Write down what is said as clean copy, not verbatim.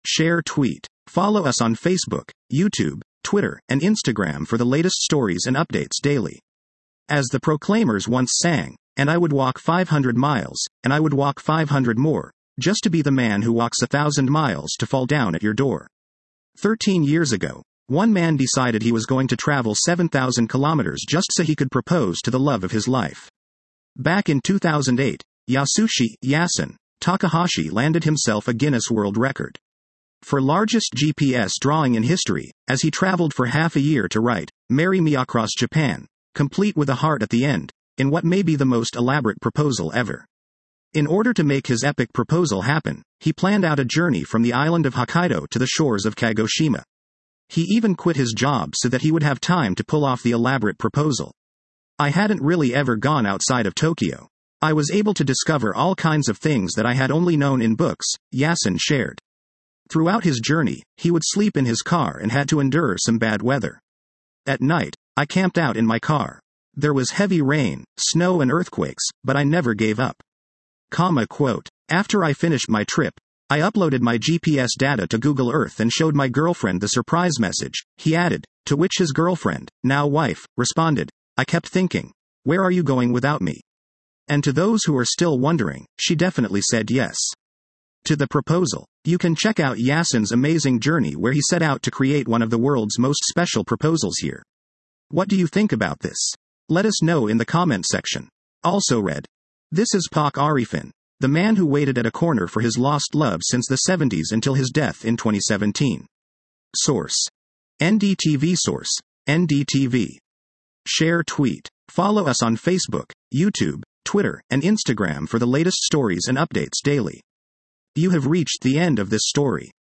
share, tweet. Follow us on Facebook, YouTube, Twitter, and Instagram for the latest stories and updates daily. As the Proclaimers once sang, and I would walk 500 miles, and I would walk 500 more, just to be the man who walks 1,000 miles to fall down at your door. 13 years ago, one man decided he was going to travel 7,000 kilometers just so he could propose to the love of his life. Back in 2008, Yasushi Yasun Takahashi landed himself a Guinness World Record for largest GPS drawing in history, as he traveled for half a year to write, "Marry Me Across Japan," complete with a heart at the end, in what may be the most elaborate proposal ever. In order to make his epic proposal happen, he planned out a journey from the island of Hokkaido to the shores of Kagoshima. He even quit his job so that he would have time to pull off the elaborate proposal. "I hadn't really ever gone outside of Tokyo. I was able to discover all kinds of things that I had only known in books," Yasun shared. Throughout his journey, he would sleep in his car and had to endure some bad weather. "At night, I camped out in my car. There was heavy rain, snow and earthquakes, but I never gave up." Quote, "After I finished my trip, I uploaded my GPS data to Google Earth and showed my girlfriend the surprise message," he added, to which his girlfriend, now wife, responded, "I kept thinking, where are you going without me?" And to those who are still wondering, she definitely said yes to the proposal. You can check out Yasun's amazing journey where he set out to create one of the world's most special proposals here. What do you think about this? Let us know in the comment section. Also read. This is Pac Arifin, the man who waited at a corner for his lost love since the 70s until his death in 2017. Source: NDTV. Source: NDTV. Share, tweet. Follow us on Facebook, YouTube, Twitter, and Instagram for the latest stories and updates daily. You have reached the end of this story.